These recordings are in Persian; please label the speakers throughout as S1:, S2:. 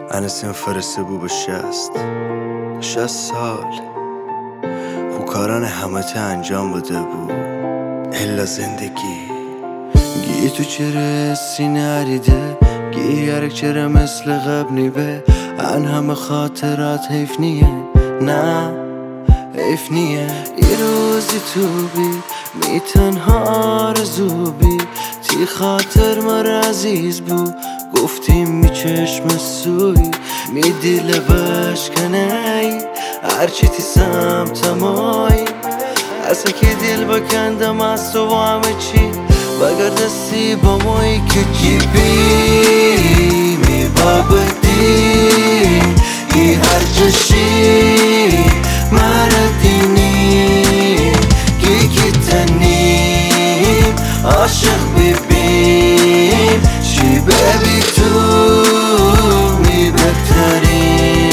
S1: انسیم فرسته بو به 60 سال خو کاران همه ته انجام بده بو الا زندگی گی تو چرا سینه عریده گی یرک چرا مثل قبل نیبه ان همه خاطرات حیف نیه نه حیف نیه یه روزی تو بی می تنها آرزو بی تی خاطر مر عزیز بو گفتیم می چشم سوی می دیل بشکنی هرچی تی سمتمای اصلا که دل بکندم از تو و همه چی بگردستی با مایی که چی بی می بابدی ای هر چشی مردینی کی تنیم عاشق ببین چی ببی تو می بهترین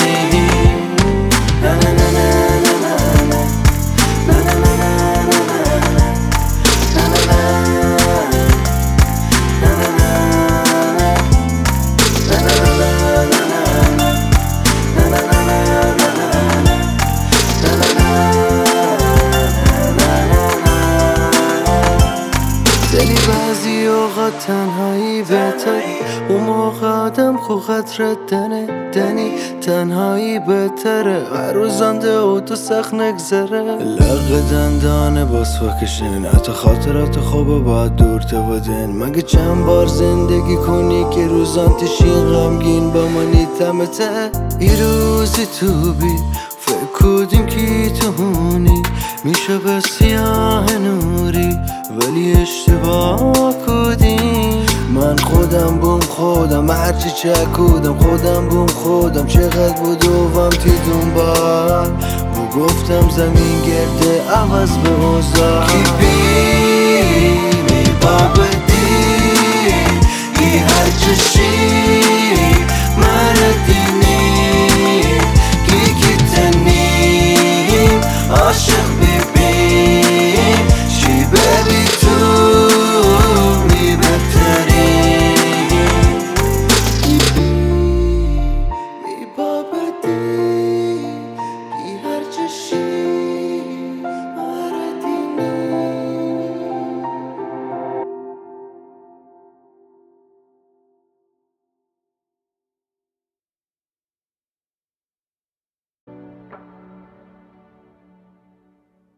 S1: دلی بعضی اوقات تنهایی بهتری اون موقع آدم خو خطرت دنی تنهایی بهتره هر روزانده او تو سخت نگذره لغ دندانه باز فکشن حتی خاطرات خوبه باید دور تو بدن مگه چند بار زندگی کنی که روزان تشین غمگین با منی تمته ای روزی تو بی فکر کدیم که تو هونی میشه به سیاه نوری ولی اشتباه کدیم من خودم بوم خودم هرچی چکودم خودم بوم خودم چقدر بودوم تی دنبال و گفتم زمین گرده عوض به اوزار کی بی